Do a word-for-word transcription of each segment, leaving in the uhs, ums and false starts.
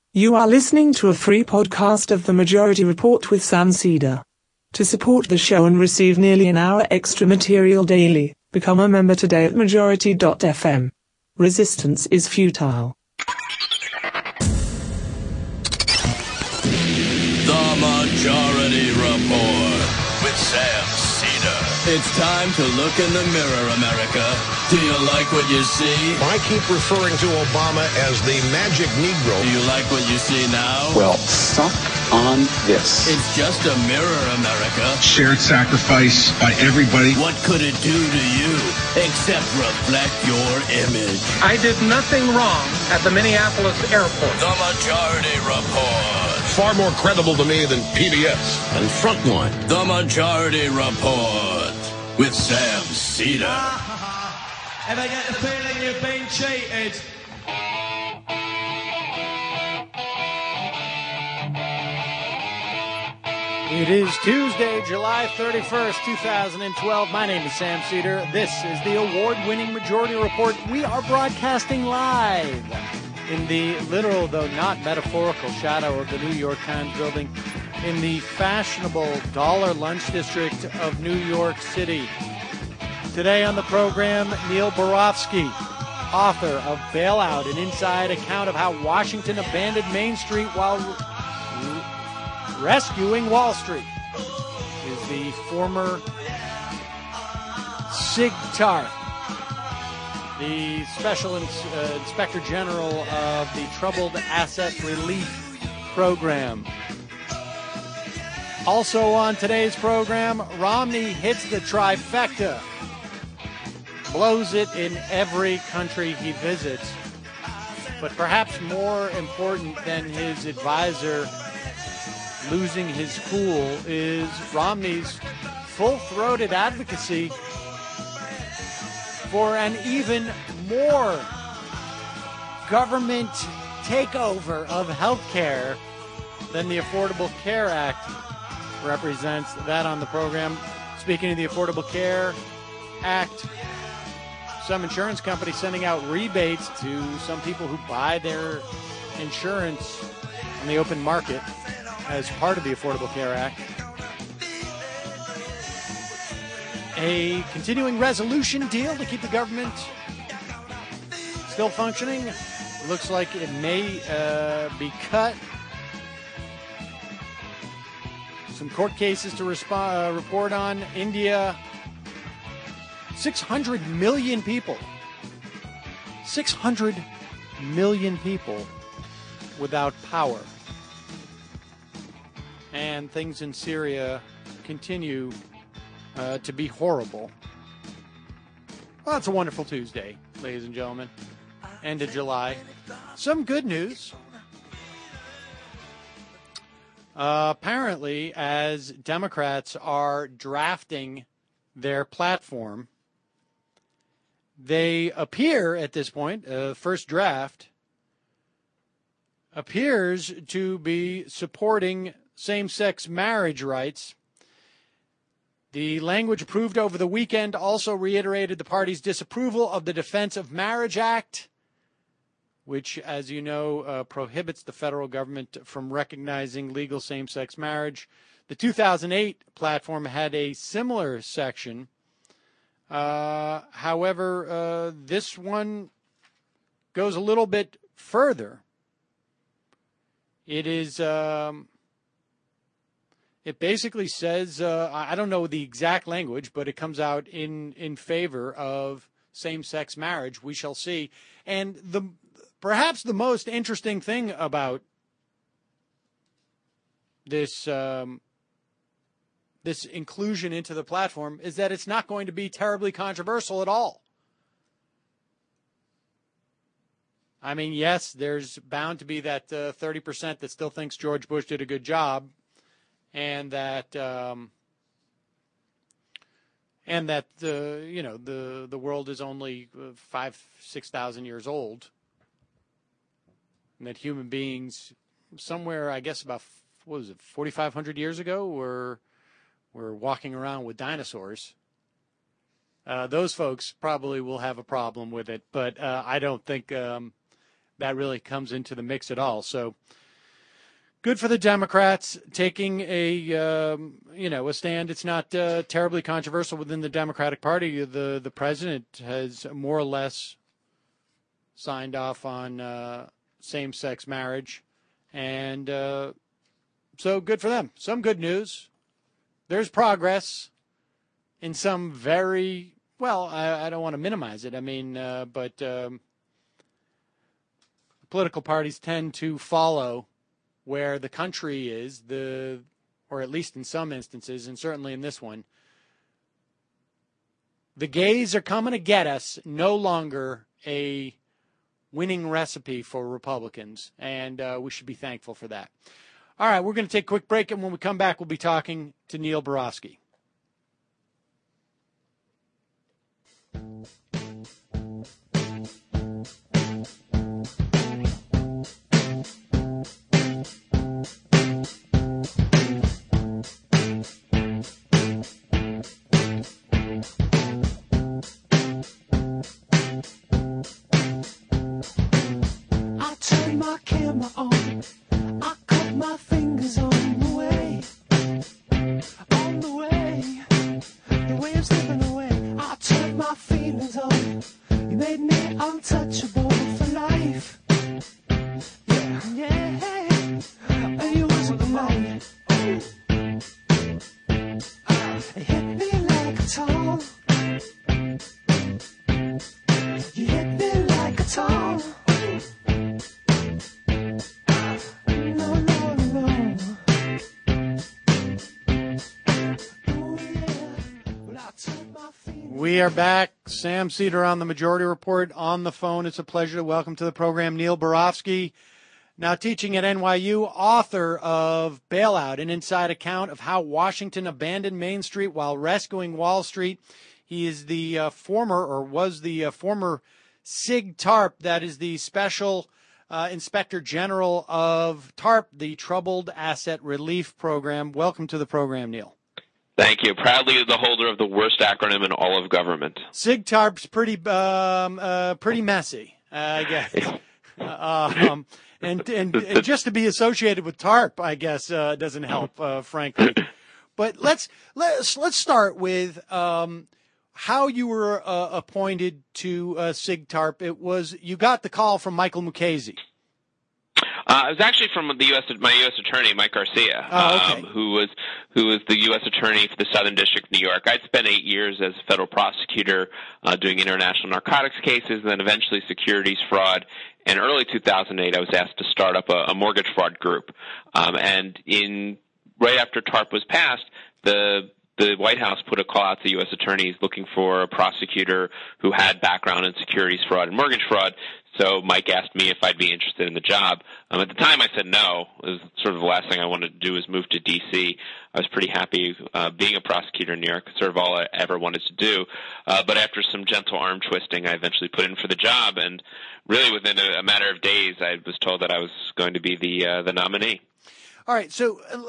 You are listening to a free podcast of The Majority Report with Sam Seder. To support the show and receive nearly an hour extra material daily, become a member today at majority dot f m. Resistance is futile. The Majority Report with Sam Seder. It's time to look in the mirror, America. Do you like what you see? I keep referring to Obama as the magic Negro. Do you like what you see now? Well, suck on this. It's just a mirror, America. Shared sacrifice by everybody. What could it do to you except reflect your image? I did nothing wrong at the Minneapolis airport. The Majority Report. Far more credible to me than P B S and Frontline. The Majority Report with Sam Seder. Ever get the feeling you've been cheated? It is Tuesday, July thirty-first, two thousand twelve. My name is Sam Seder. This is the award-winning Majority Report. We are broadcasting live in the literal, though not metaphorical, shadow of the New York Times building in the fashionable Dollar Lunch District of New York City. Today on the program, Neil Barofsky, author of Bailout, an inside account of how Washington abandoned Main Street while re- rescuing Wall Street, is the former Sig Tart, the Special Ins- uh, Inspector General of the Troubled Asset Relief Program. Also on today's program, Romney hits the trifecta, blows it in every country he visits. But perhaps more important than his advisor losing his cool is Romney's full-throated advocacy for an even more government takeover of health care than the Affordable Care Act represents. That on the program. Speaking of the Affordable Care Act, some insurance companies sending out rebates to some people who buy their insurance on the open market as part of the Affordable Care Act. A continuing resolution deal to keep the government still functioning. Looks like it may uh, be cut. Some court cases to resp- uh, report on. India, six hundred million people. six hundred million people without power. And things in Syria continue uh, to be horrible. Well, it's a wonderful Tuesday, ladies and gentlemen. End of July. Some good news. Uh, apparently, as Democrats are drafting their platform, they appear at this point, uh, first draft, appears to be supporting same-sex marriage rights. The language approved over the weekend also reiterated the party's disapproval of the Defense of Marriage Act, which, as you know, uh, prohibits the federal government from recognizing legal same-sex marriage. The two thousand eight platform had a similar section. Uh, however, uh, this one goes a little bit further. It is, um, it basically says, uh, I don't know the exact language, but it comes out in, in favor of same-sex marriage. We shall see. And the perhaps the most interesting thing about this um, this inclusion into the platform is that it's not going to be terribly controversial at all. I mean, yes, there's bound to be that uh, thirty percent that still thinks George Bush did a good job, and that um, and that the you know the the world is only five six thousand years old, and that human beings somewhere, I guess about what was it, forty-five hundred years ago, were were walking around with dinosaurs. Uh, those folks probably will have a problem with it, but uh, I don't think um, that really comes into the mix at all. So good for the Democrats taking a um, you know a stand. It's not uh, terribly controversial within the Democratic Party. The the president has more or less signed off on uh, same-sex marriage, and uh, so good for them. Some good news. There's progress in some very well. I, I don't want to minimize it. I mean, uh, but um, political parties tend to follow where the country is, the or at least in some instances, and certainly in this one. The gays are coming to get us. No longer a winning recipe for Republicans, and uh, we should be thankful for that. All right, we're going to take a quick break, and when we come back, we'll be talking to Neil Barofsky. We are back. Sam Seder on the Majority Report on the phone. It's a pleasure to welcome to the program Neil Barofsky, now teaching at N Y U, author of Bailout, an inside account of how Washington abandoned Main Street while rescuing Wall Street. He is the uh, former, or was the uh, former SIG TARP, that is the Special uh, Inspector General of TARP, the Troubled Asset Relief Program. Welcome to the program, Neil. Thank you. Proudly the holder of the worst acronym in all of government. SIG TARP's pretty, um, uh, pretty messy, uh, I guess. uh, um, and, and and just to be associated with TARP, I guess, uh, doesn't help, uh, frankly. But let's let's let's start with um, how you were uh, appointed to uh, SIG TARP. It was you got the call from Michael Mukasey. Uh, it was actually from the U S my U S attorney, Mike Garcia, oh, okay. um, who was who was the U S attorney for the Southern District of New York. I'd spent eight years as a federal prosecutor uh, doing international narcotics cases, and then eventually securities fraud. In early two thousand eight, I was asked to start up a, a mortgage fraud group. Um, and in right after TARP was passed, the the White House put a call out to U S attorneys looking for a prosecutor who had background in securities fraud and mortgage fraud. So Mike asked me if I'd be interested in the job. Um, at the time, I said no. It was sort of the last thing I wanted to do was move to D C. I was pretty happy uh, being a prosecutor in New York, sort of all I ever wanted to do. Uh, but after some gentle arm twisting, I eventually put in for the job. And really within a, a matter of days, I was told that I was going to be the uh, the nominee. All right. So uh,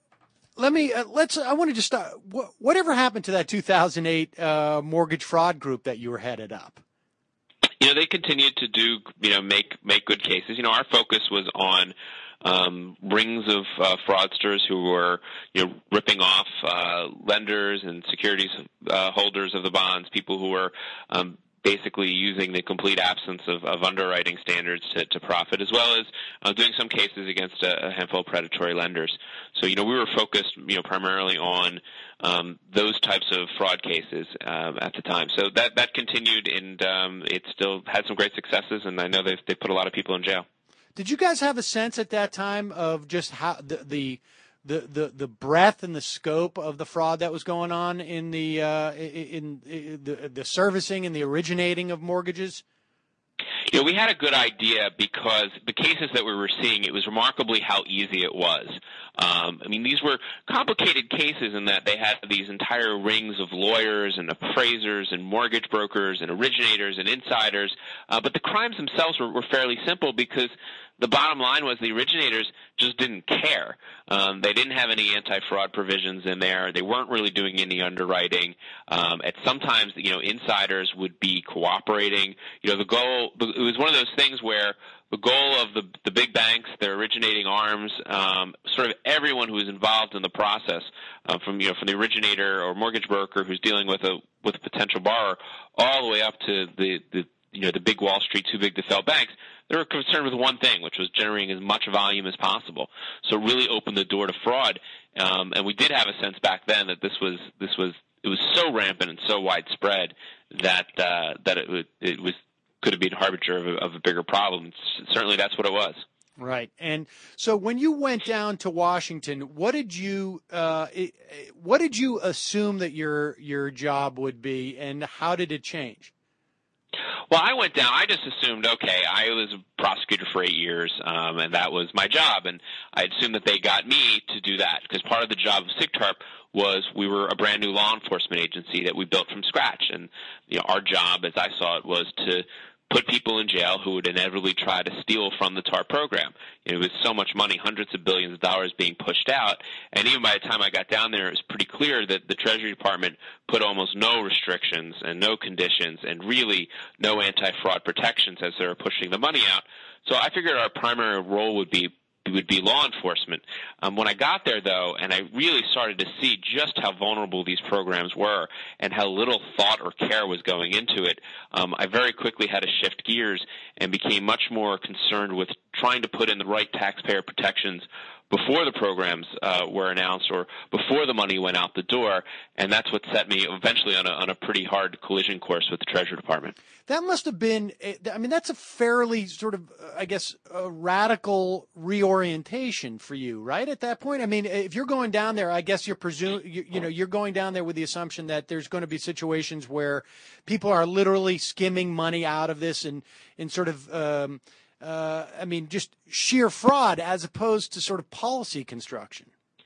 let me uh, let's. I want to just start. Wh- whatever happened to that two thousand eight uh, mortgage fraud group that you were headed up? You know, they continued to do, you know, make make good cases. You know, our focus was on um, rings of uh, fraudsters who were, you know, ripping off uh, lenders and securities uh, holders of the bonds, people who were um, basically using the complete absence of, of underwriting standards to, to profit, as well as uh, doing some cases against a, a handful of predatory lenders. So, you know, we were focused, you know, primarily on um, those types of fraud cases um, at the time. So that that continued, and um, it still had some great successes, and I know they've, they've put a lot of people in jail. Did you guys have a sense at that time of just how the the the the, the breadth and the scope of the fraud that was going on in the uh, in, in the, the servicing and the originating of mortgages? You know, we had a good idea because the cases that we were seeing, it was remarkably how easy it was. Um, I mean, these were complicated cases in that they had these entire rings of lawyers and appraisers and mortgage brokers and originators and insiders, uh, but the crimes themselves were, were fairly simple because the bottom line was the originators just didn't care. Um, they didn't have any anti-fraud provisions in there. They weren't really doing any underwriting. Um, at sometimes, you know, insiders would be cooperating. You know, the goal, it was one of those things where the goal of the the big banks, their originating arms, um, sort of everyone who is involved in the process, uh, from you know from the originator or mortgage broker who's dealing with a with a potential borrower, all the way up to the the you know the big Wall Street, too big to fail banks. They were concerned with one thing, which was generating as much volume as possible. So it really opened the door to fraud. Um, and we did have a sense back then that this was this was it was so rampant and so widespread that uh, that it, it was could have been a harbinger of a, of a bigger problem. Certainly, that's what it was. Right. And so when you went down to Washington, what did you uh, what did you assume that your your job would be, and how did it change? Well, I went down. I just assumed, okay, I was a prosecutor for eight years, um, and that was my job. And I assumed that they got me to do that because part of the job of SIGTARP was we were a brand new law enforcement agency that we built from scratch. And you know, our job, as I saw it, was to put people in jail who would inevitably try to steal from the TARP program. You know, it was so much money, hundreds of billions of dollars being pushed out. And even by the time I got down there, it was pretty clear that the Treasury Department put almost no restrictions and no conditions and really no anti-fraud protections as they were pushing the money out. So I figured our primary role would be would be law enforcement. Um, when I got there, though, and I really started to see just how vulnerable these programs were and how little thought or care was going into it, um, I very quickly had to shift gears and became much more concerned with trying to put in the right taxpayer protections before the programs uh, were announced or before the money went out the door, and that's what set me eventually on a, on a pretty hard collision course with the Treasury Department. That must have been, I mean, that's a fairly sort of, I guess, a radical reorientation for you, right, at that point? I mean, if you're going down there, I guess you're presume, you, you know, you're going down there with the assumption that there's going to be situations where people are literally skimming money out of this and, and sort of, um, uh, I mean, just sheer fraud as opposed to sort of policy construction.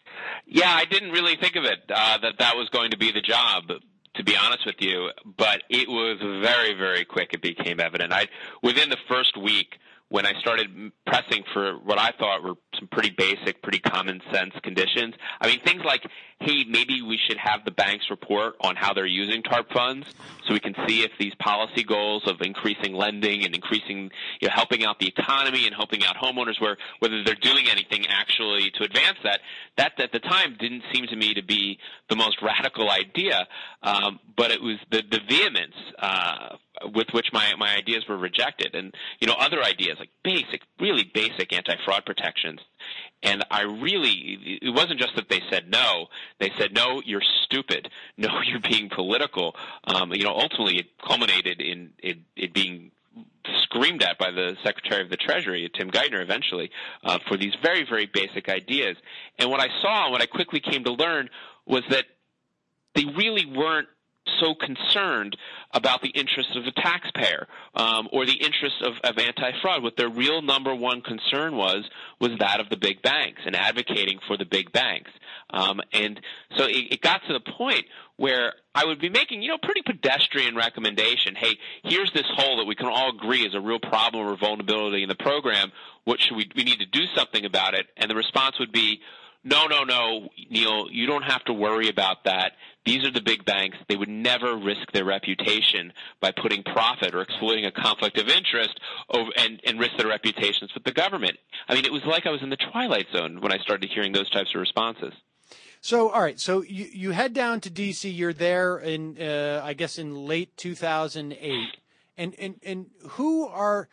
Yeah, I didn't really think of it, uh, that that was going to be the job, to be honest with you, but it was very, very quick. It became evident. I, within the first week, when I started pressing for what I thought were some pretty basic, pretty common sense conditions, I mean, things like, hey, maybe we should have the banks report on how they're using TARP funds so we can see if these policy goals of increasing lending and increasing, you know, helping out the economy and helping out homeowners, where whether they're doing anything actually to advance that. That, at the time, didn't seem to me to be the most radical idea, um, but it was the, the vehemence uh, with which my, my ideas were rejected. And, you know, other ideas like basic, really basic anti-fraud protections. And I really, it wasn't just that they said no. They said, no, you're stupid. No, you're being political. Um, you know, ultimately it culminated in it, it being screamed at by the Secretary of the Treasury, Tim Geithner, eventually, uh, for these very, very basic ideas. And what I saw, what I quickly came to learn, was that they really weren't so concerned about the interests of the taxpayer um, or the interests of, of anti-fraud. What their real number one concern was was that of the big banks and advocating for the big banks. Um, and so it, it got to the point where I would be making, you know, pretty pedestrian recommendation. Hey, here's this hole that we can all agree is a real problem or vulnerability in the program. What should we, we need to do something about it? And the response would be, no, no, no, Neil, you don't have to worry about that. These are the big banks. They would never risk their reputation by putting profit or exploiting a conflict of interest over, and, and risk their reputations with the government. I mean, it was like I was in the Twilight Zone when I started hearing those types of responses. So, all right, so you, you head down to D C. You're there in, uh, I guess, in late two thousand eight. And, and, and who are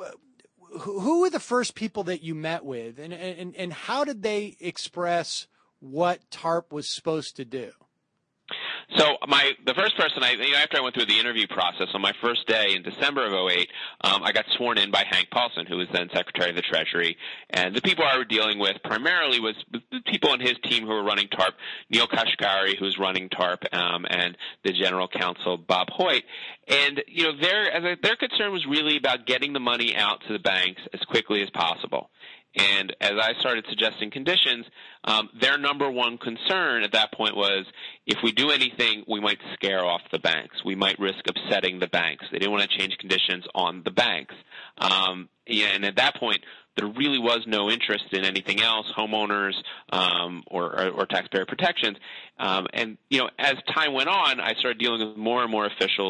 who were the first people that you met with, and, and, and how did they express what TARP was supposed to do? So my the first person, I you know, after I went through the interview process, on my first day in December of oh eight, um, I got sworn in by Hank Paulson, who was then Secretary of the Treasury. And the people I were dealing with primarily was the people on his team who were running TARP, Neil Kashkari, who was running TARP, um, and the General Counsel, Bob Hoyt. And, you know, their, as a, their concern was really about getting the money out to the banks as quickly as possible. And as I started suggesting conditions, um, their number one concern at that point was if we do anything, we might scare off the banks. We might risk upsetting the banks. They didn't want to change conditions on the banks. Um, and at that point, there really was no interest in anything else, homeowners um, or, or, or taxpayer protections. Um, and, you know, as time went on, I started dealing with more and more officials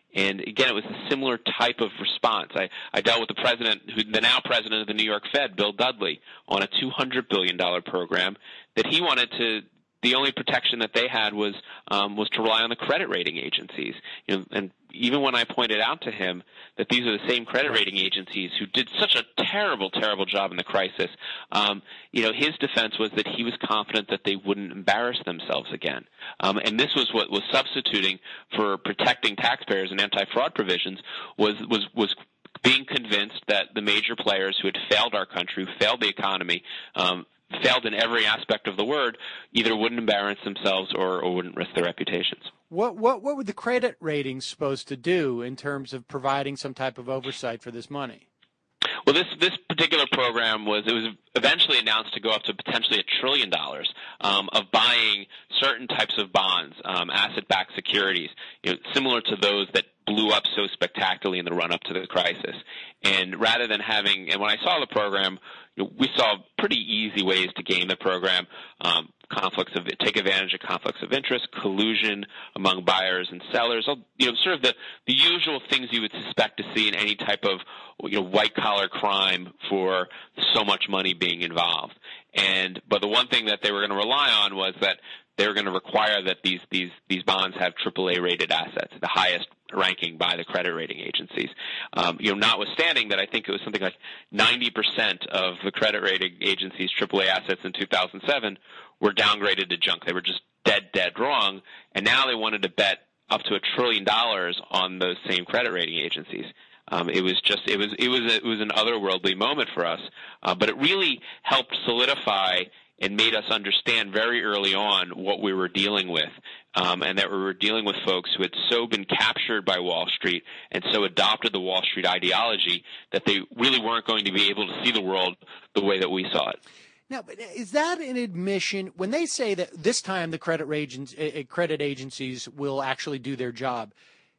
And again, it was a similar type of response. I, I dealt with the president, who, the now president of the New York Fed, Bill Dudley, on a two hundred billion dollars program that he wanted to. The only protection that they had was um, was to rely on the credit rating agencies. You know, and even when I pointed out to him that these are the same credit rating agencies who did such a terrible, terrible job in the crisis, um, you know, his defense was that he was confident that they wouldn't embarrass themselves again. Um, and this was what was substituting for protecting taxpayers and anti-fraud provisions was was was. being convinced that the major players who had failed our country, who failed the economy, um, failed in every aspect of the word, either wouldn't embarrass themselves or, or wouldn't risk their reputations. What what what were the credit ratings supposed to do in terms of providing some type of oversight for this money? Well, this this particular program was it was eventually announced to go up to potentially a trillion dollars um, of buying certain types of bonds, um, asset-backed securities, you know, similar to those that blew up so spectacularly in the run-up to the crisis. And rather than having, and when I saw the program, you know, we saw pretty easy ways to game the program. Um, conflicts of take advantage of conflicts of interest, collusion among buyers and sellers, you know, sort of the, the usual things you would suspect to see in any type of, you know, white collar crime for so much money being involved. And but the one thing that they were going to rely on was that they were going to require that these these these bonds have triple A rated assets, the highest ranking by the credit rating agencies. Um, you know, notwithstanding that I think it was something like ninety percent of the credit rating agencies' triple A assets in two thousand seven were downgraded to junk. They were just dead, dead wrong, and now they wanted to bet up to a trillion dollars on those same credit rating agencies. Um, it was just, it was, it was, a, it was an otherworldly moment for us, uh, but it really helped solidify and made us understand very early on what we were dealing with, um, and that we were dealing with folks who had so been captured by Wall Street and so adopted the Wall Street ideology that they really weren't going to be able to see the world the way that we saw it. Now, is that an admission when they say that this time the credit agents, uh, credit agencies will actually do their job?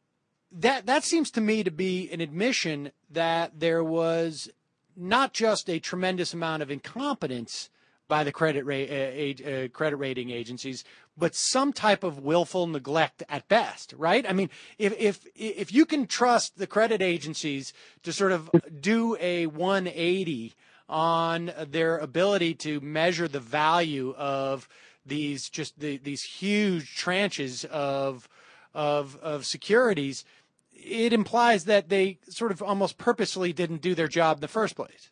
That that seems to me to be an admission that there was not just a tremendous amount of incompetence by the credit ra- uh, uh, credit rating agencies, but some type of willful neglect at best, right? I mean, if if if you can trust the credit agencies to sort of do a one eighty on their ability to measure the value of these just the, these huge tranches of of of securities, it implies that they sort of almost purposely didn't do their job in the first place.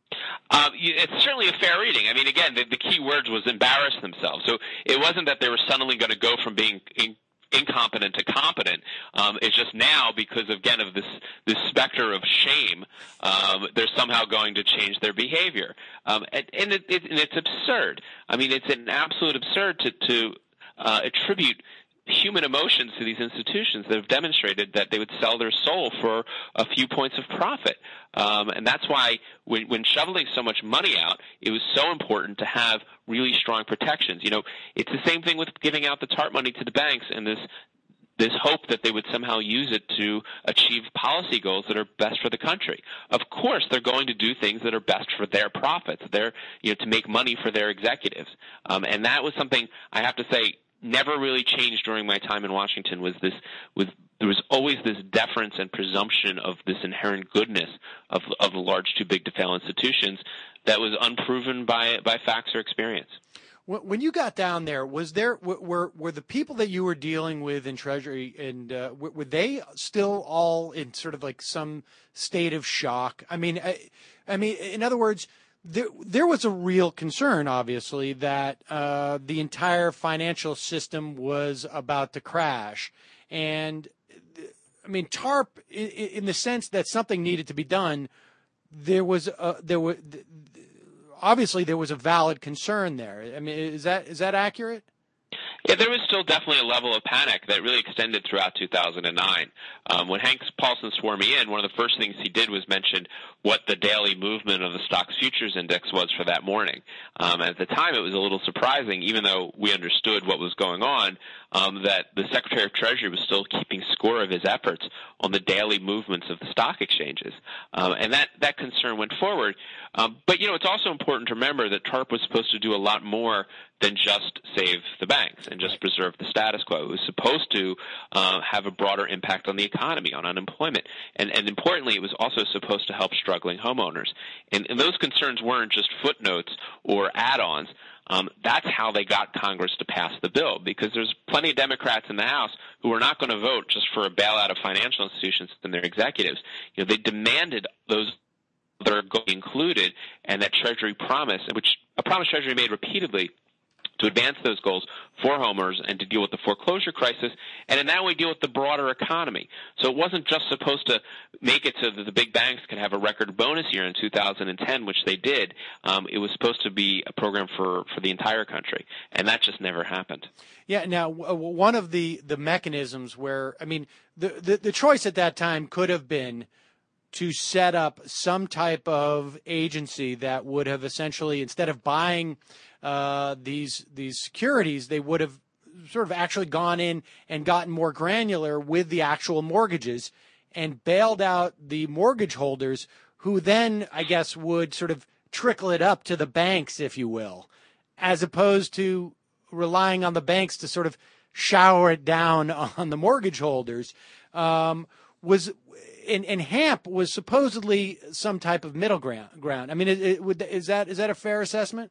Uh, it's certainly a fair reading. I mean, again, the, the key words was embarrass themselves. So it wasn't that they were suddenly going to go from being in, incompetent to competent. Um, it's just now, because again of this this specter of shame, um, they're somehow going to change their behavior, um, and, and, it, it, and it's absurd. I mean, it's an absolute absurd to to uh, attribute human emotions to these institutions that have demonstrated that they would sell their soul for a few points of profit. Um, and that's why when, when shoveling so much money out, it was so important to have really strong protections. You know, it's the same thing with giving out the TARP money to the banks and this this hope that they would somehow use it to achieve policy goals that are best for the country. Of course, they're going to do things that are best for their profits. They're, you know, to make money for their executives. Um, and that was something I have to say never really changed during my time in Washington. Was this was there was always this deference and presumption of this inherent goodness of of the large too big to fail institutions that was unproven by by facts or experience. When you got down there, was there were were the people that you were dealing with in Treasury, and uh, were they still all in sort of like some state of shock? I mean, I, I mean, in other words, there there was a real concern, obviously, that uh, the entire financial system was about to crash, and I mean, TARP, in, in the sense that something needed to be done, there was a, there was. Obviously, there was a valid concern there. I mean, is that is that accurate? Yeah, there was still definitely a level of panic that really extended throughout two thousand nine. Um, when Hank Paulson swore me in, one of the first things he did was mention what the daily movement of the stocks futures index was for that morning. Um, at the time, it was a little surprising, even though we understood what was going on. um, that the Secretary of Treasury was still keeping score of his efforts on the daily movements of the stock exchanges. Um, and that, that concern went forward. Um, but, you know, it's also important to remember that TARP was supposed to do a lot more than just save the banks and just preserve the status quo. It was supposed to uh, have a broader impact on the economy, on unemployment. And, and importantly, it was also supposed to help struggling homeowners. And, and those concerns weren't just footnotes or add-ons. Um, that's how they got Congress to pass the bill, because there's plenty of Democrats in the House who are not going to vote just for a bailout of financial institutions and their executives. You know, they demanded those that are included, and that Treasury promise, which a promise Treasury made repeatedly, to advance those goals for homeowners and to deal with the foreclosure crisis, and in that way deal with the broader economy. So it wasn't just supposed to make it so that the big banks could have a record bonus year in two thousand ten, which they did. Um, it was supposed to be a program for, for the entire country, and that just never happened. Yeah. Now, one of the, the mechanisms where, I mean, the, the, the choice at that time could have been to set up some type of agency that would have essentially, instead of buying uh, these these securities, they would have sort of actually gone in and gotten more granular with the actual mortgages and bailed out the mortgage holders, who then, I guess, would sort of trickle it up to the banks, if you will, as opposed to relying on the banks to sort of shower it down on the mortgage holders. Um, was And, and HAMP was supposedly some type of middle ground. ground. I mean, it, it, would, is that is that a fair assessment?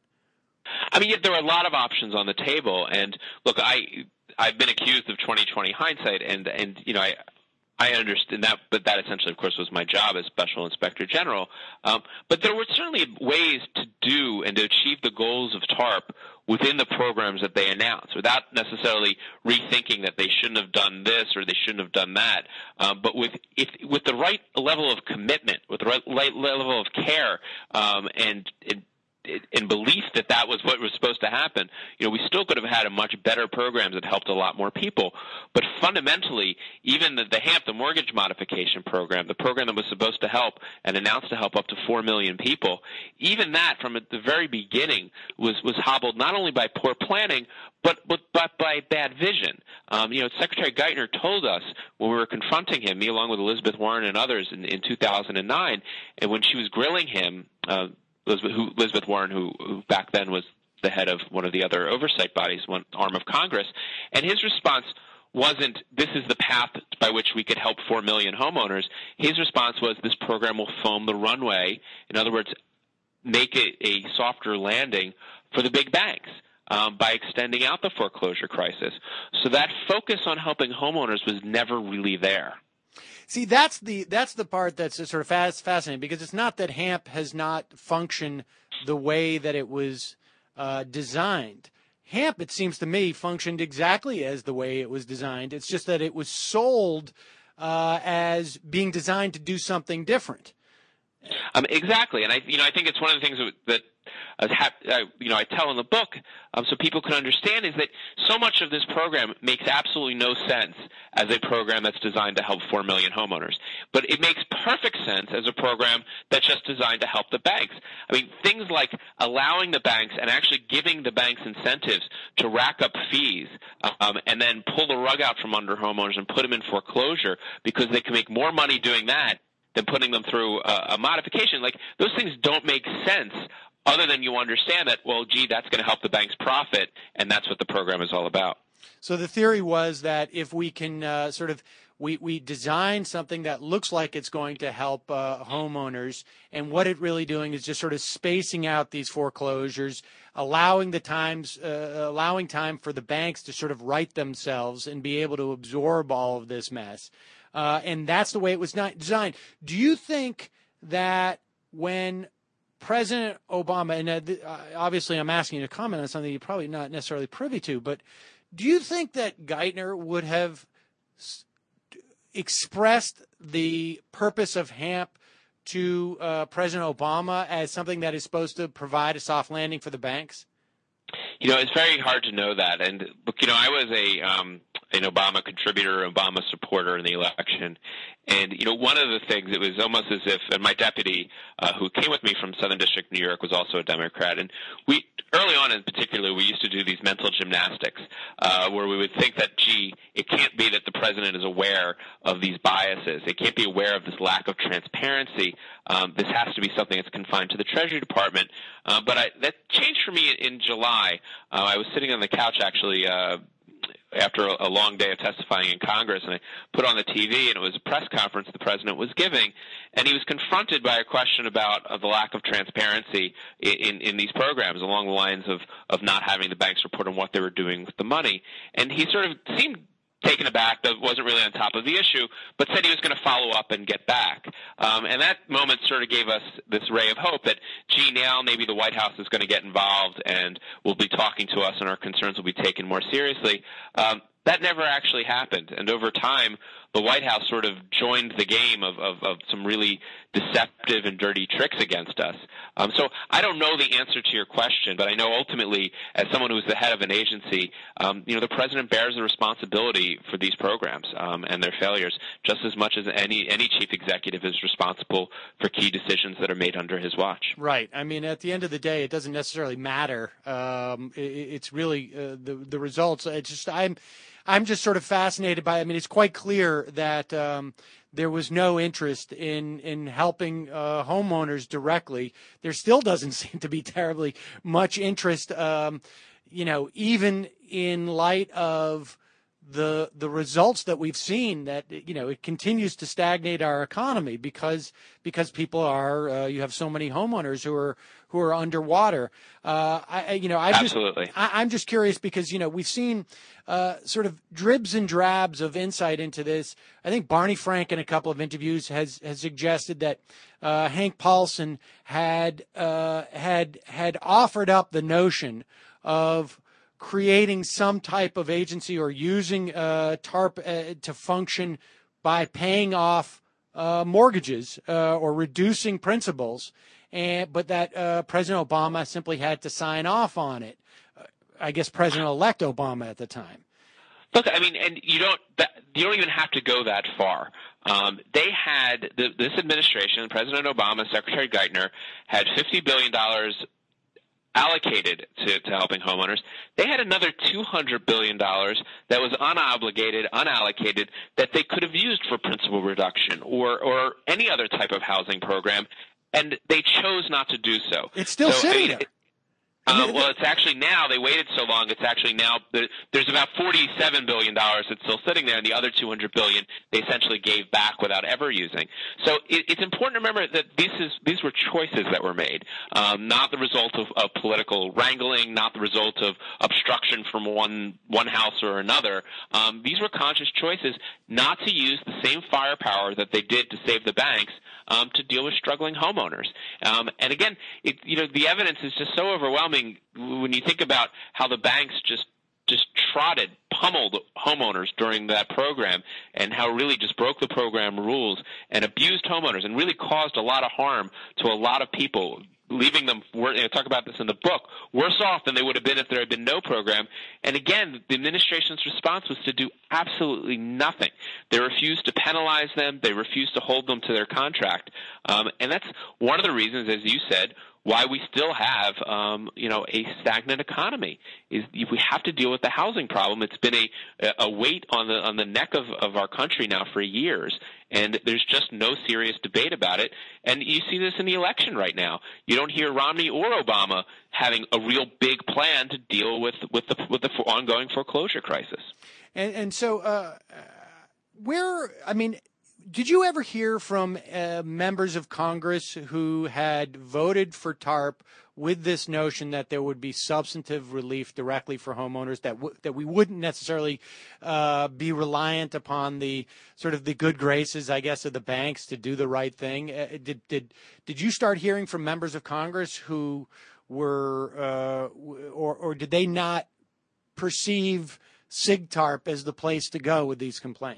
I mean, there were a lot of options on the table, and look, I I've been accused of twenty twenty hindsight, and and you know I I understand that, but that essentially, of course, was my job as Special Inspector General. Um, but there were certainly ways to do and to achieve the goals of TARP within the programs that they announced, without necessarily rethinking that they shouldn't have done this or they shouldn't have done that. Um, but with if, with the right level of commitment, with the right, right level of care, um, and, and in belief that that was what was supposed to happen, you know, we still could have had a much better program that helped a lot more people. But fundamentally, even the, the HAMP, the mortgage modification program, the program that was supposed to help and announced to help up to four million people, even that from the very beginning was, was hobbled not only by poor planning, but, but, but by bad vision. Um, you know, Secretary Geithner told us when we were confronting him, me along with Elizabeth Warren and others in, in two thousand nine, and when she was grilling him, uh, Elizabeth, who, Elizabeth Warren, who, who back then was the head of one of the other oversight bodies, one arm of Congress, and his response wasn't, this is the path by which we could help four million homeowners. His response was, this program will foam the runway. In other words, make it a softer landing for the big banks um, by extending out the foreclosure crisis. So that focus on helping homeowners was never really there. See, that's the that's the part that's sort of fast, fascinating, because it's not that HAMP has not functioned the way that it was uh, designed. HAMP, it seems to me, functioned exactly as the way it was designed. It's just that it was sold uh, as being designed to do something different. Um, exactly, and I, you know, I think it's one of the things that, that uh, ha- uh, you know, I tell in the book, um, so people can understand, is that so much of this program makes absolutely no sense as a program that's designed to help four million homeowners, but it makes perfect sense as a program that's just designed to help the banks. I mean, things like allowing the banks and actually giving the banks incentives to rack up fees, um, and then pull the rug out from under homeowners and put them in foreclosure because they can make more money doing that than putting them through a, a modification. Like, those things don't make sense other than you understand that, well, gee, that's going to help the banks profit, and that's what the program is all about. So the theory was that if we can uh, sort of we, we design something that looks like it's going to help uh, homeowners, and what it really doing is just sort of spacing out these foreclosures, allowing the times, uh, allowing time for the banks to sort of right themselves and be able to absorb all of this mess. Uh, and that's the way it was not designed. Do you think that when President Obama, and uh, obviously I'm asking you to comment on something you're probably not necessarily privy to, but do you think that Geithner would have s- expressed the purpose of HAMP to uh, President Obama as something that is supposed to provide a soft landing for the banks? You know, it's very hard to know that. And look, you know, I was a um, an Obama contributor, Obama supporter in the election. And, you know, one of the things, it was almost as if, and my deputy, uh, who came with me from Southern District, New York, was also a Democrat. And we, early on in particular, we used to do these mental gymnastics, uh, where we would think that, gee, it can't be that the president is aware of these biases. It can't be aware of this lack of transparency. Um, this has to be something that's confined to the Treasury Department. Uh, but I, that changed for me in July. Uh, I was sitting on the couch, actually, uh, after a long day of testifying in Congress, and I put on the T V, and it was a press conference the president was giving, and he was confronted by a question about uh, the lack of transparency in, in, in these programs along the lines of, of not having the banks report on what they were doing with the money. And he sort of seemed taken aback, that wasn't really on top of the issue, but said he was going to follow up and get back. Um, and that moment sort of gave us this ray of hope that, gee, now maybe the White House is going to get involved and will be talking to us and our concerns will be taken more seriously. Um, that never actually happened. And over time, the White House sort of joined the game of, of, of some really deceptive and dirty tricks against us. Um, so I don't know the answer to your question, but I know ultimately, as someone who is the head of an agency, um, you know, the president bears the responsibility for these programs um, and their failures just as much as any any chief executive is responsible for key decisions that are made under his watch. Right. I mean, at the end of the day, it doesn't necessarily matter. Um, it, it's really uh, the the results. It's just I'm. I'm just sort of fascinated by, I mean, it's quite clear that um, there was no interest in, in helping uh, homeowners directly. There still doesn't seem to be terribly much interest, um, you know, even in light of the the results that we've seen, that, you know, it continues to stagnate our economy because because people are uh, you have so many homeowners who are who are underwater. Uh, I you know I Absolutely. just I, I'm just curious because, you know, we've seen uh, sort of dribs and drabs of insight into this. I think Barney Frank in a couple of interviews has has suggested that uh, Hank Paulson had uh, had had offered up the notion of creating some type of agency or using uh, TARP uh, to function by paying off uh, mortgages uh, or reducing principals, and but that uh, President Obama simply had to sign off on it. Uh, I guess President-elect Obama at the time. Look, I mean, and you don't that, you don't even have to go that far. Um, they had the, this administration, President Obama, Secretary Geithner, had fifty billion dollars allocated to, to helping homeowners. They had another two hundred billion dollars that was unobligated, unallocated, that they could have used for principal reduction or, or any other type of housing program, and they chose not to do so. It's still so, sitting I mean, there. It, Uh, well, it's actually now, they waited so long, it's actually now, there's about forty-seven billion dollars that's still sitting there, and the other two hundred billion dollars they essentially gave back without ever using. So it, it's important to remember that this is, these were choices that were made, um, not the result of, of political wrangling, not the result of obstruction from one, one house or another. Um, these were conscious choices not to use the same firepower that they did to save the banks Um, to deal with struggling homeowners. Um, and again, it, you know, the evidence is just so overwhelming when you think about how the banks just just trotted, pummeled homeowners during that program, and how really just broke the program rules and abused homeowners and really caused a lot of harm to a lot of people, leaving them, I talk about this in the book, worse off than they would have been if there had been no program. And again, the administration's response was to do absolutely nothing. They refused to penalize them. They refused to hold them to their contract. Um, and that's one of the reasons, as you said, why we still have, um, you know, a stagnant economy. Is we have to deal with the housing problem. It's been a a weight on the on the neck of, of our country now for years, and there's just no serious debate about it. And you see this in the election right now. You don't hear Romney or Obama having a real big plan to deal with with the with the ongoing foreclosure crisis. And and so, uh, where I mean. Did you ever hear from uh, members of Congress who had voted for TARP with this notion that there would be substantive relief directly for homeowners, that w- that we wouldn't necessarily uh, be reliant upon the sort of the good graces, I guess, of the banks to do the right thing? Uh, did did did you start hearing from members of Congress who were, uh, or or did they not perceive SIGTARP as the place to go with these complaints?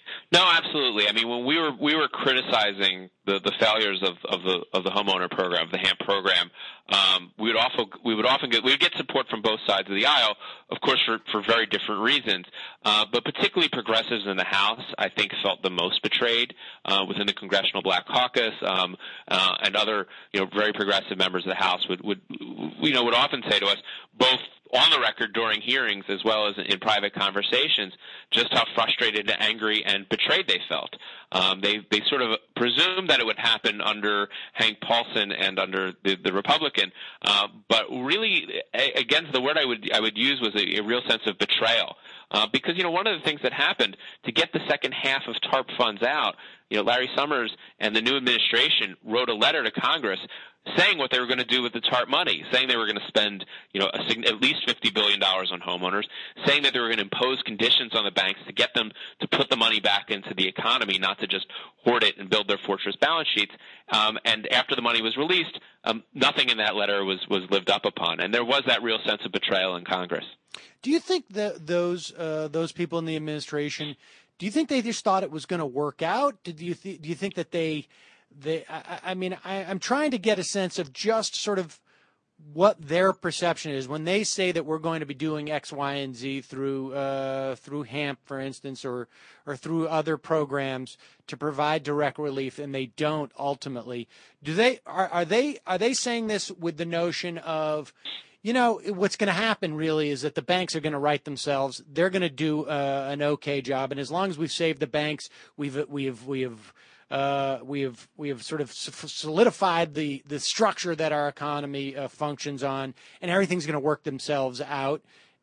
No, absolutely. I mean, when we were we were criticizing the, the failures of, of the of the homeowner program, the HAMP program, um, we would often we would often get we would get support from both sides of the aisle, of course, for, for very different reasons. Uh, but particularly progressives in the House, I think, felt the most betrayed uh, within the Congressional Black Caucus, um, uh, and other you know very progressive members of the House would would you know would often say to us, both on the record during hearings as well as in private conversations, just how frustrated, angry, and betrayed they felt. Um, they they sort of presumed that it would happen under Hank Paulson and under the, the Republican, uh, but really, again, the word I would I would use was a, a real sense of betrayal. Uh, because, you know, one of the things that happened to get the second half of TARP funds out, you know, Larry Summers and the new administration wrote a letter to Congress saying what they were going to do with the TARP money, saying they were going to spend, you know, a, at least fifty billion dollars on homeowners, saying that they were going to impose conditions on the banks to get them to put the money back into the economy, not to just hoard it and build their fortress balance sheets. Um, and after the money was released, um, nothing in that letter was, was lived up upon. And there was that real sense of betrayal in Congress. Do you think that those uh, those people in the administration, do you think they just thought it was going to work out? Did you th- do you think that they they I, I mean I, I'm trying to get a sense of just sort of what their perception is when they say that we're going to be doing X, Y, and Z through uh, through HAMP, for instance, or or through other programs to provide direct relief, and they don't ultimately. Do they are are they are they saying this with the notion of, you know, what's going to happen really is that the banks are going to right themselves. They're going to do uh, an okay job, and as long as we've saved the banks, we've we've we've uh, we have we have sort of solidified the the structure that our economy uh, functions on, and everything's going to work themselves out.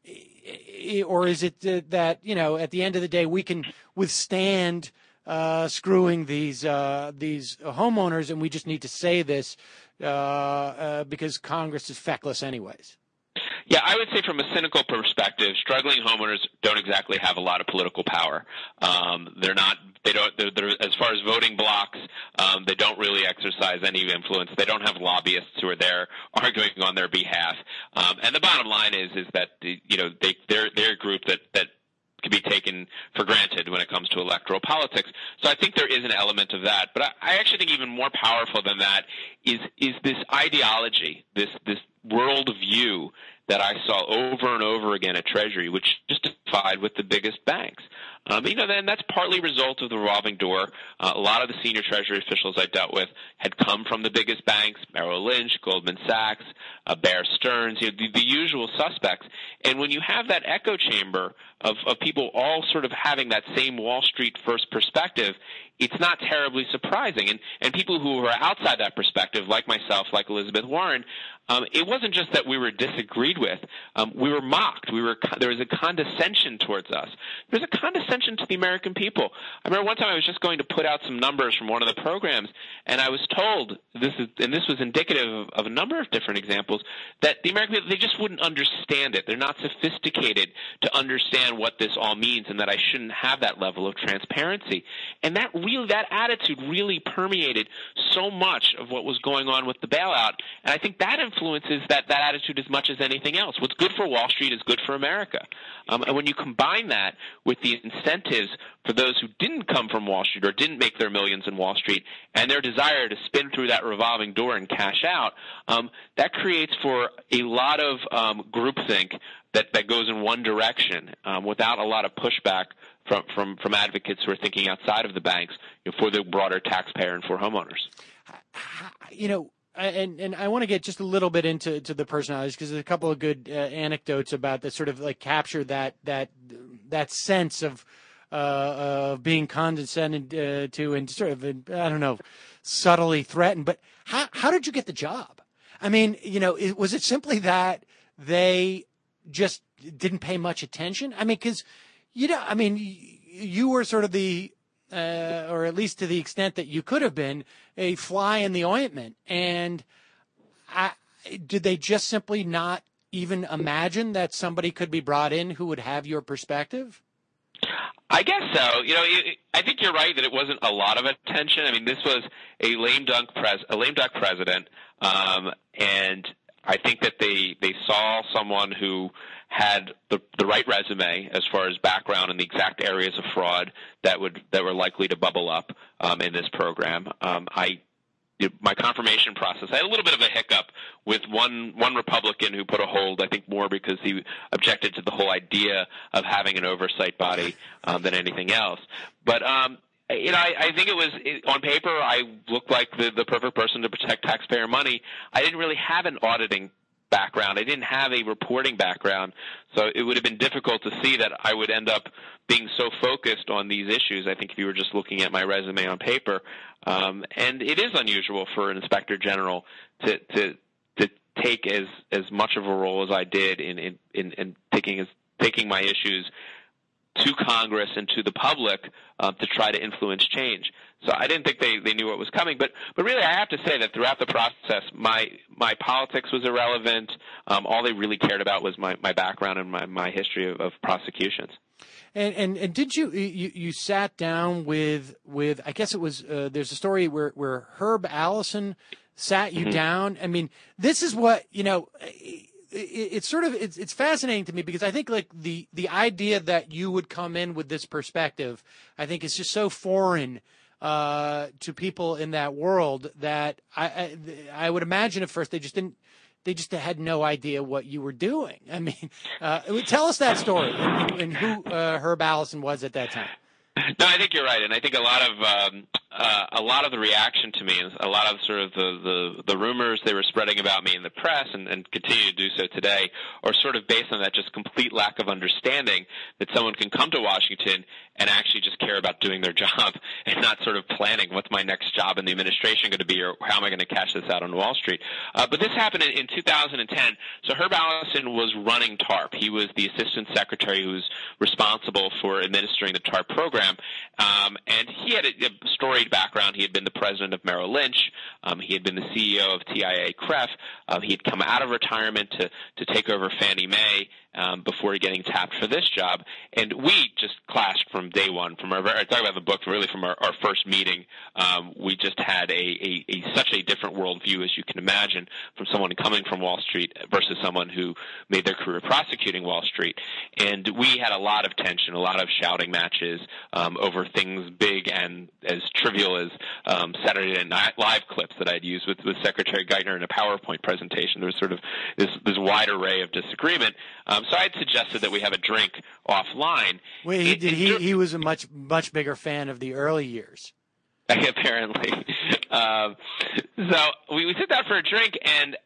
Or is it that, you know, at the end of the day, we can withstand uh, screwing these uh, these homeowners, and we just need to say this uh, uh, because Congress is feckless anyways? Yeah, I would say from a cynical perspective, struggling homeowners don't exactly have a lot of political power. Um, they're not, they don't, they're, they're, as far as voting blocks, um, they don't really exercise any influence. They don't have lobbyists who are there arguing on their behalf. Um, and the bottom line is, is that, you know, they, they're, they're a group that, that can be taken for granted when it comes to electoral politics. So I think there is an element of that. But I, I actually think even more powerful than that is, is this ideology, this, this world view that I saw over and over again at Treasury, which justified with the biggest banks. Um, you know, then that's partly a result of the revolving door. Uh, a lot of the senior Treasury officials I dealt with had come from the biggest banks, Merrill Lynch, Goldman Sachs, uh, Bear Stearns, you know, the, the usual suspects. And when you have that echo chamber of, of people all sort of having that same Wall Street first perspective, it's not terribly surprising. And, and people who are outside that perspective, like myself, like Elizabeth Warren, um, it wasn't just that we were disagreed with. Um, we were mocked. We were, there was a condescension towards us. There was a condescension to the American people. I remember one time I was just going to put out some numbers from one of the programs, and I was told, this is, and this was indicative of, of a number of different examples, that the American people, they just wouldn't understand it. They're not sophisticated to understand what this all means, and that I shouldn't have that level of transparency. And that really, that attitude really permeated so much of what was going on with the bailout. And I think that influences that, that attitude as much as anything else. What's good for Wall Street is good for America. Um, and when you combine that with the incentives for those who didn't come from Wall Street or didn't make their millions in Wall Street and their desire to spin through that revolving door and cash out, um, that creates for a lot of um, groupthink that, that goes in one direction um, without a lot of pushback from, from, from advocates who are thinking outside of the banks, you know, for the broader taxpayer and for homeowners. You know, and and I want to get just a little bit into to the personalities, because there's a couple of good uh, anecdotes about that sort of like capture that that that sense of uh, of being condescended uh, to and sort of, I don't know, subtly threatened. But how how did you get the job? I mean, you know, it, was it simply that they just didn't pay much attention? I mean, because, you know, I mean, you were sort of the Uh, or at least to the extent that you could have been, a fly in the ointment. And I, did they just simply not even imagine that somebody could be brought in who would have your perspective? I guess so. You know, it, I think you're right that it wasn't a lot of attention. I mean, this was a lame duck pres, a lame duck president, um, and I think that they, they saw someone who had the, the right resume as far as background in the exact areas of fraud that would that were likely to bubble up um, in this program. Um, I my confirmation process, I had a little bit of a hiccup with one one Republican who put a hold, I think more because he objected to the whole idea of having an oversight body um, than anything else. But um, you know, I, I think it was it, on paper I looked like the, the perfect person to protect taxpayer money. I didn't really have an auditing background. I didn't have a reporting background, so it would have been difficult to see that I would end up being so focused on these issues. I think if you were just looking at my resume on paper, um, and it is unusual for an inspector general to to to take as as much of a role as I did in in, in, in taking as taking my issues to Congress and to the public uh, to try to influence change. So I didn't think they, they knew what was coming. But but really, I have to say that throughout the process, my my politics was irrelevant. Um, all they really cared about was my, my background and my, my history of, of prosecutions. And, and and did you you you sat down with with I guess it was uh, there's a story where where Herb Allison sat you mm-hmm. down. I mean, this is what you know. It, it's sort of it's it's fascinating to me because I think like the the idea that you would come in with this perspective, I think is just so foreign uh, to people in that world that I, I I would imagine at first they just didn't they just had no idea what you were doing. I mean, uh, tell us that story and, and who uh, Herb Allison was at that time. No, I think you're right, and I think a lot of um, uh, a lot of the reaction to me, and a lot of sort of the, the, the rumors they were spreading about me in the press, and, and continue to do so today, are sort of based on that just complete lack of understanding that someone can come to Washington and actually just care about doing their job and not sort of planning what's my next job in the administration going to be, or how am I going to cash this out on Wall Street. Uh, but this happened in, in two thousand ten. So Herb Allison was running TARP. He was the assistant secretary who was responsible for administering the TARP program. Um, and he had a, a storied background. He had been the president of Merrill Lynch. Um, he had been the C E O of T I A C R E F. Uh, he had come out of retirement to, to take over Fannie Mae um, before getting tapped for this job. And we just clashed from day one. From our, I talk about the book, really from our, our first meeting. Um, we just had a, a, a such a different worldview, as you can imagine, from someone coming from Wall Street versus someone who made their career prosecuting Wall Street. And we had a lot of tension, a lot of shouting matches um, over things big and as trivial as um, Saturday Night Live clips that I'd used with, with Secretary Geithner in a PowerPoint presentation. There was sort of this, this wide array of disagreement. Um, so I had suggested that we have a drink offline. Wait, he, did, he, he was a much, much bigger fan of the early years. Apparently. um, so we, we sit down for a drink, and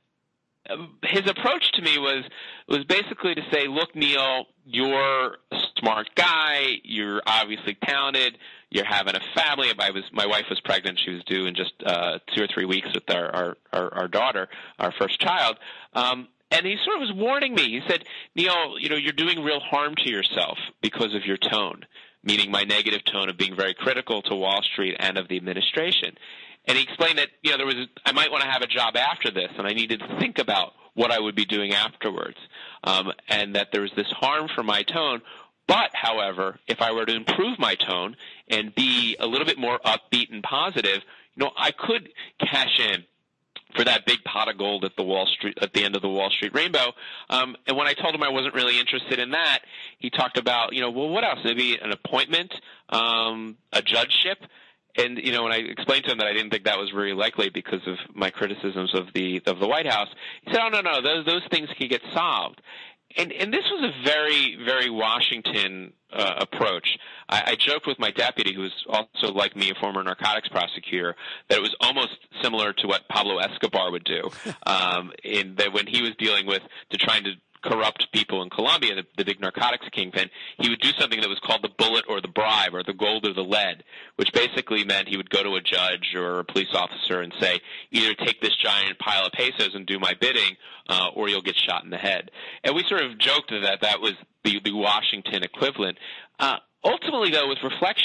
his approach to me was was basically to say, look, Neil, you're a smart guy. You're obviously talented. You're having a family. I was, my wife was pregnant. She was due in just uh, two or three weeks with our, our, our, our daughter, our first child. Um, and he sort of was warning me. He said, Neil, you know, you're doing real harm to yourself because of your tone, meaning my negative tone of being very critical to Wall Street and of the administration. And he explained that, you know, there was, I might want to have a job after this, and I needed to think about what I would be doing afterwards, um, and that there was this harm for my tone. But, however, if I were to improve my tone and be a little bit more upbeat and positive, you know, I could cash in for that big pot of gold at the Wall Street, at the end of the Wall Street rainbow. Um, and when I told him I wasn't really interested in that, he talked about, you know, well, what else? Maybe an appointment, um, a judgeship. And, you know, when I explained to him that I didn't think that was very likely because of my criticisms of the of the White House, he said, oh, no, no, those those things can get solved. And and this was a very, very Washington uh, approach. I, I joked with my deputy, who was also, like me, a former narcotics prosecutor, that it was almost similar to what Pablo Escobar would do, um, in that when he was dealing with to trying to corrupt people in Colombia, the, the big narcotics kingpin, he would do something that was called the bullet or the bribe, or the gold or the lead, which basically meant he would go to a judge or a police officer and say, either take this giant pile of pesos and do my bidding, uh, or you'll get shot in the head. And we sort of joked that that was the, the Washington equivalent. Uh, ultimately, though, with reflection,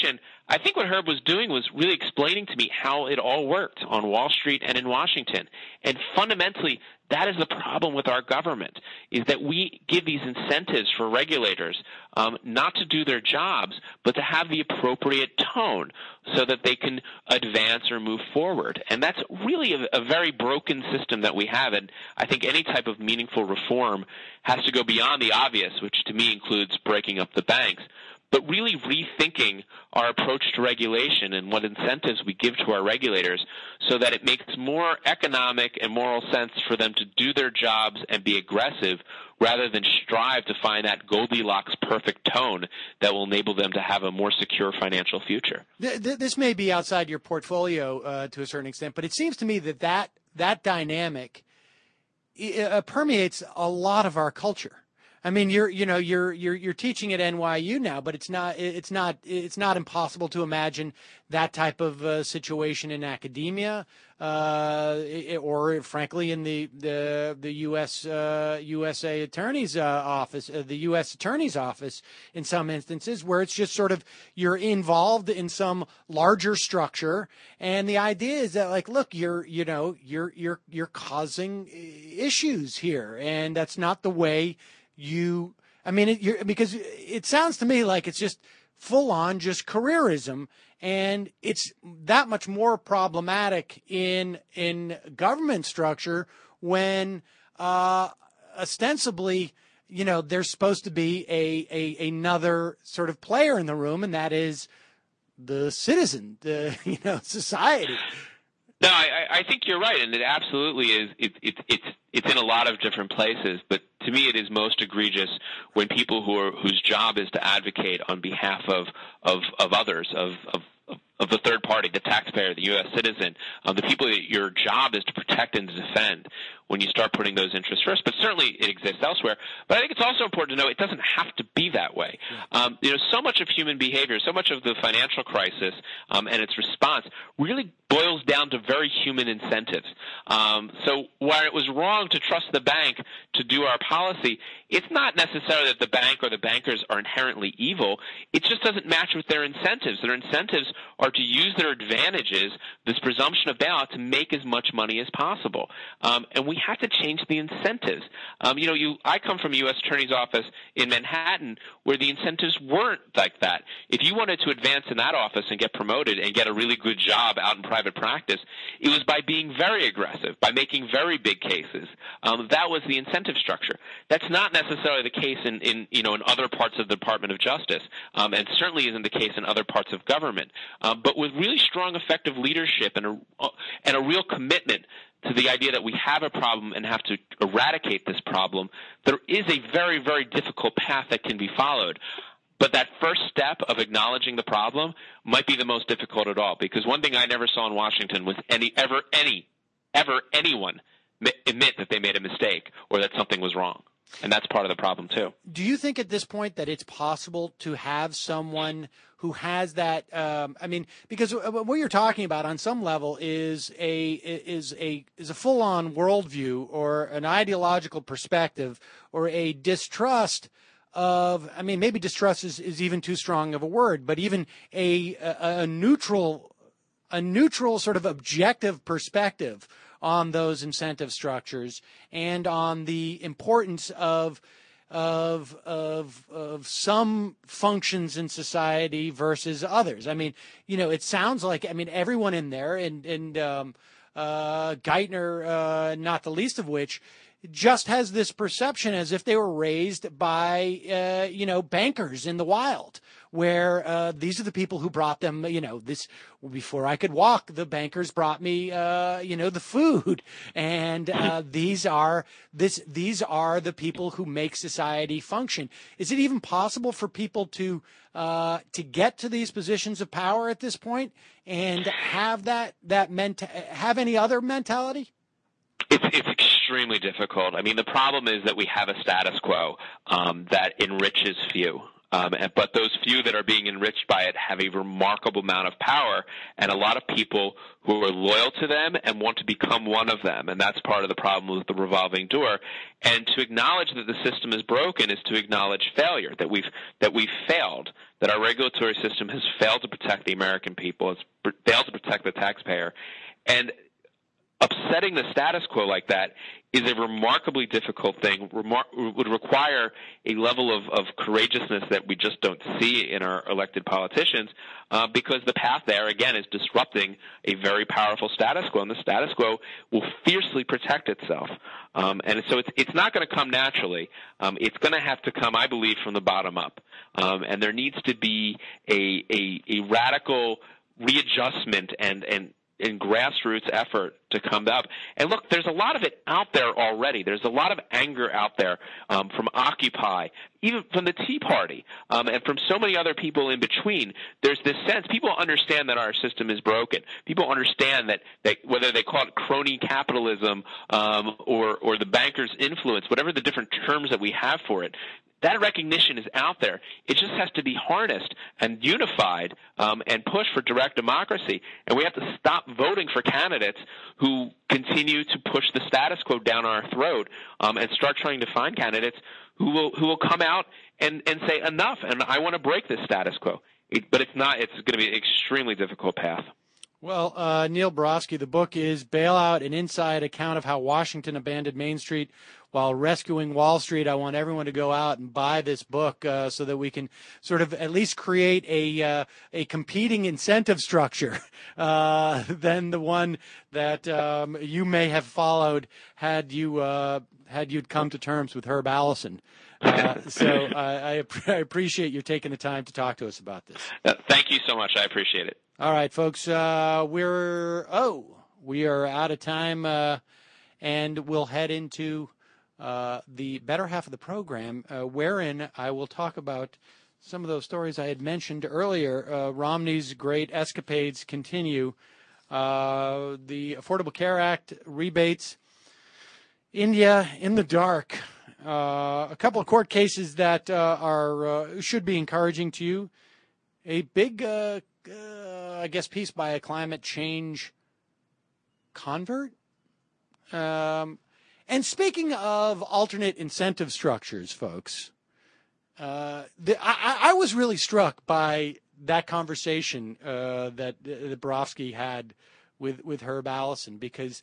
I think what Herb was doing was really explaining to me how it all worked on Wall Street and in Washington. And fundamentally, that is the problem with our government, is that we give these incentives for regulators um, not to do their jobs, but to have the appropriate tone so that they can advance or move forward. And that's really a, a very broken system that we have. And I think any type of meaningful reform has to go beyond the obvious, which to me includes breaking up the banks, but really rethinking our approach to regulation and what incentives we give to our regulators so that it makes more economic and moral sense for them to do their jobs and be aggressive rather than strive to find that Goldilocks perfect tone that will enable them to have a more secure financial future. This may be outside your portfolio uh, to a certain extent, but it seems to me that that, that dynamic uh, permeates a lot of our culture. I mean, you're, you know, you're, you're, you're teaching at N Y U now, but it's not, it's not, it's not impossible to imagine that type of uh, situation in academia, uh, or frankly in the, the, the U S, uh, U S A Attorney's uh, office, uh, the U S Attorney's office in some instances where it's just sort of, you're involved in some larger structure. And the idea is that like, look, you're, you know, you're, you're, you're causing issues here. And that's not the way You, I mean, it, you're, because it sounds to me like it's just full on just careerism, and it's that much more problematic in in government structure when uh, ostensibly, you know, there's supposed to be a, a another sort of player in the room, and that is the citizen, the you know, society. No, I, I think you're right, and it absolutely is. It, it, it's it's in a lot of different places, but to me, it is most egregious when people who are whose job is to advocate on behalf of of, of others, of, of of the third party, the taxpayer, the U S citizen, uh, the people that your job is to protect and to defend, when you start putting those interests first. But certainly it exists elsewhere. But I think it's also important to know it doesn't have to be that way. Um, you know, so much of human behavior, so much of the financial crisis um, and its response really boils down to very human incentives. Um, so while it was wrong to trust the bank to do our policy, it's not necessarily that the bank or the bankers are inherently evil. It just doesn't match with their incentives. Their incentives are to use their advantages, this presumption of bailout, to make as much money as possible. Um, and we have to change the incentives. Um, you know, you, I come from a U S Attorney's office in Manhattan where the incentives weren't like that. If you wanted to advance in that office and get promoted and get a really good job out in private practice, it was by being very aggressive, by making very big cases. Um, that was the incentive structure. That's not necessarily the case in, in you know, in other parts of the Department of Justice, um, and certainly isn't the case in other parts of government. Um, but with really strong, effective leadership and a, uh, and a real commitment to the idea that we have a problem and have to eradicate this problem, there is a very, very difficult path that can be followed. But that first step of acknowledging the problem might be the most difficult at all, because one thing I never saw in Washington was any, ever, any, ever anyone admit that they made a mistake or that something was wrong. And that's part of the problem, too. Do you think at this point that it's possible to have someone who has that, um, I mean, because what you're talking about on some level is a is a is a full-on worldview or an ideological perspective or a distrust of, I mean, maybe distrust is, is even too strong of a word, but even a, a, a neutral a neutral sort of objective perspective on those incentive structures and on the importance of of of of some functions in society versus others. I mean, you know, it sounds like, I mean, everyone in there, and and um, uh, Geithner, uh, not the least of which, just has this perception as if they were raised by uh, you know, bankers in the wild, where uh, these are the people who brought them, you know, this, before I could walk, the bankers brought me, uh, you know, the food. And uh, these are this these are the people who make society function. Is it even possible for people to uh, to get to these positions of power at this point and have that that menta- have any other mentality? It's, it's extremely difficult. I mean, the problem is that we have a status quo um, that enriches few. Um, and, but those few that are being enriched by it have a remarkable amount of power, and a lot of people who are loyal to them and want to become one of them. And that's part of the problem with the revolving door. And to acknowledge that the system is broken is to acknowledge failure, that we've that we've failed, that our regulatory system has failed to protect the American people, it's failed to protect the taxpayer. And upsetting the status quo like that is a remarkably difficult thing, remar- would require a level of, of courageousness that we just don't see in our elected politicians, uh, because the path there, again, is disrupting a very powerful status quo, and the status quo will fiercely protect itself. Um, and so it's, it's not going to come naturally. Um, it's going to have to come, I believe, from the bottom up. Um, and there needs to be a, a, a radical readjustment and, and in grassroots effort to come up. And look, there's a lot of it out there already. There's a lot of anger out there um, from Occupy, even from the Tea Party, um, and from so many other people in between. There's this sense, people understand that our system is broken. People understand that, that whether they call it crony capitalism um, or, or the banker's influence, whatever the different terms that we have for it, that recognition is out there. It just has to be harnessed and unified um, and pushed for direct democracy. And we have to stop voting for candidates who continue to push the status quo down our throat um, and start trying to find candidates who will who will come out and, and say enough, and I want to break this status quo. It, but it's not. It's going to be an extremely difficult path. Well, uh, Neil Barofsky, the book is Bailout, an Inside Account of How Washington Abandoned Main Street While Rescuing Wall Street. I want everyone to go out and buy this book uh, so that we can sort of at least create a uh, a competing incentive structure uh, than the one that um, you may have followed had you uh, had you'd come to terms with Herb Allison. Uh, so uh, I, I appreciate you taking the time to talk to us about this. Uh, thank you so much. I appreciate it. All right, folks, uh, we're, oh, we are out of time, uh, and we'll head into uh, the better half of the program, uh, wherein I will talk about some of those stories I had mentioned earlier. Uh, Romney's great escapades continue. Uh, the Affordable Care Act rebates, India in the dark. Uh, a couple of court cases that uh, are uh, should be encouraging to you. A big uh, Uh, I guess piece by a climate change convert. Um, and speaking of alternate incentive structures, folks, uh, the, I, I was really struck by that conversation uh, that, that Barofsky had with, with Herb Allison, because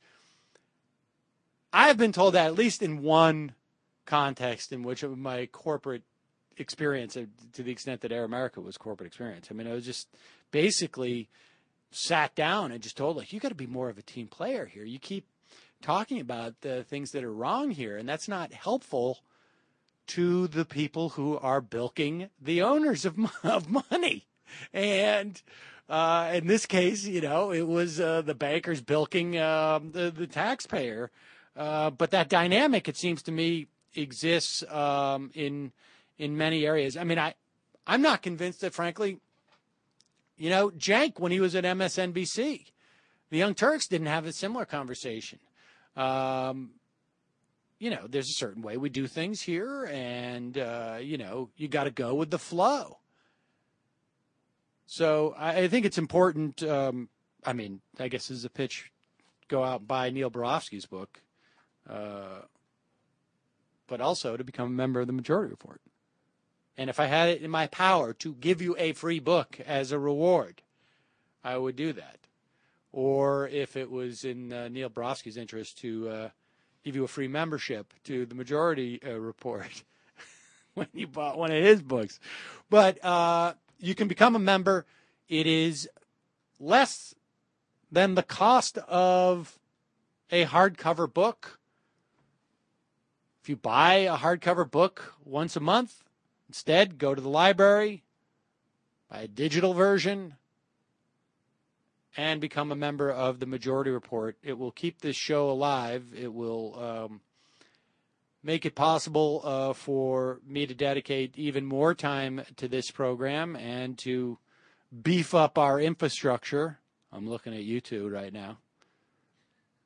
I have been told that at least in one context in which my corporate experience, to the extent that Air America was corporate experience, I mean, I was just basically sat down and just told, like, you got to be more of a team player here. You keep talking about the things that are wrong here, and that's not helpful to the people who are bilking the owners of of money. And uh, in this case, you know, it was uh, the bankers bilking uh, the, the taxpayer. Uh, but that dynamic, it seems to me, exists um, in in many areas. I mean, I, I'm not convinced that, frankly, you know, Cenk, when he was at M S N B C, the Young Turks didn't have a similar conversation. Um, you know, there's a certain way we do things here, and, uh, you know, you got to go with the flow. So I, I think it's important. Um, I mean, I guess this is a pitch. Go out and buy Neil Barofsky's book, uh, but also to become a member of the Majority Report. And if I had it in my power to give you a free book as a reward, I would do that. Or if it was in uh, Neil Barofsky's interest to uh, give you a free membership to the Majority uh, Report when you bought one of his books. But uh, you can become a member. It is less than the cost of a hardcover book. If you buy a hardcover book once a month, instead, go to the library, buy a digital version, and become a member of the Majority Report. It will keep this show alive. It will um, make it possible uh, for me to dedicate even more time to this program and to beef up our infrastructure. I'm looking at you two right now.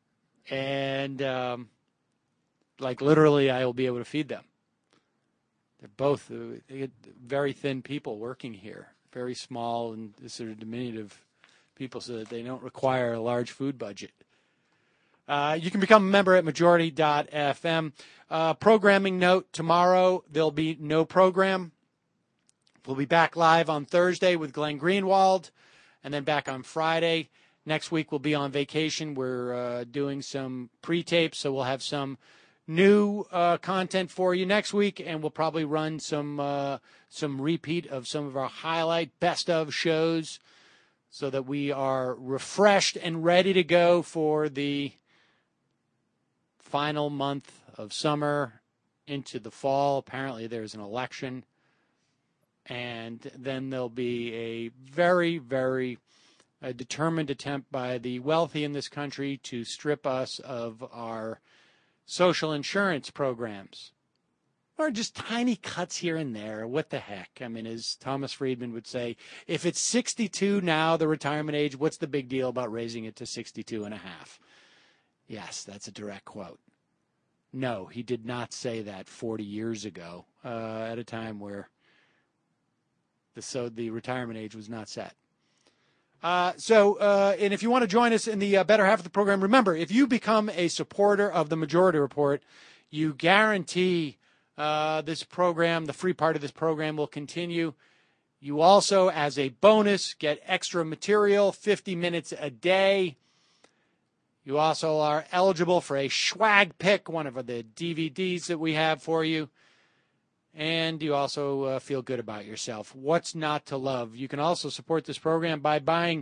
And, um, like, literally, I will be able to feed them. they're both uh, they get very thin people working here, very small and sort of diminutive people, so that they don't require a large food budget. Uh, you can become a member at majority dot f m. Uh, programming note, tomorrow there'll be no program. We'll be back live on Thursday with Glenn Greenwald, and then back on Friday. Next week we'll be on vacation. We're uh, doing some pre-tapes, so we'll have some new uh, content for you next week, and we'll probably run some uh, some repeat of some of our highlight best of shows, so that we are refreshed and ready to go for the final month of summer into the fall. Apparently there's an election, and then there'll be a very, very uh, determined attempt by the wealthy in this country to strip us of our social insurance programs, or just tiny cuts here and there. What the heck? I mean, as Thomas Friedman would say, if it's sixty-two now, the retirement age, what's the big deal about raising it to sixty-two and a half? Yes, that's a direct quote. No, he did not say that forty years ago, uh, at a time where the so the retirement age was not set. Uh, so, uh, and if you want to join us in the uh, better half of the program, remember, if you become a supporter of the Majority Report, you guarantee uh, this program, the free part of this program, will continue. You also, as a bonus, get extra material, fifty minutes a day. You also are eligible for a swag pick, one of the D V Ds that we have for you. And you also uh, feel good about yourself. What's not to love? You can also support this program by buying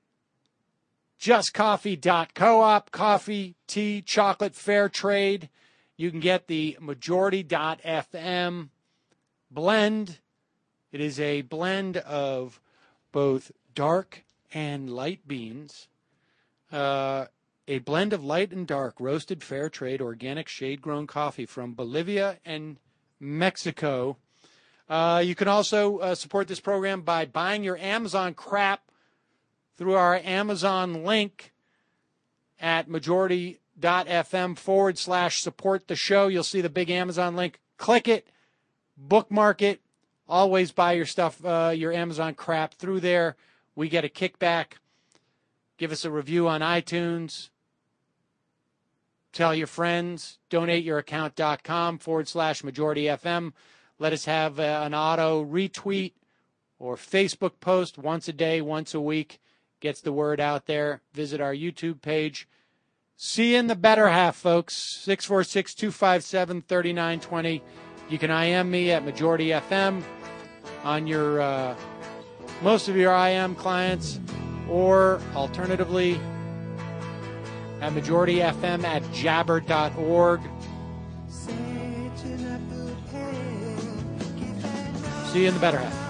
just coffee dot coop, coffee, tea, chocolate, fair trade. You can get the majority dot f m blend. It is a blend of both dark and light beans. Uh, a blend of light and dark roasted fair trade organic shade-grown coffee from Bolivia and Mexico. Uh, you can also uh, support this program by buying your Amazon crap through our Amazon link at majority dot f m forward slash support the show. You'll see the big Amazon link. Click it, bookmark it. Always buy your stuff, uh, your Amazon crap through there. We get a kickback. Give us a review on iTunes. Tell your friends. donate your account dot com forward slash majority F M. Let us have uh, an auto retweet or Facebook post once a day, once a week. Gets the word out there. Visit our YouTube page. See you in the better half, folks. six four six, two five seven, three nine two zero. You can I M me at Majority F M on your uh, most of your I M clients, or alternatively at Majority F M at jabber dot org. See you in the better half.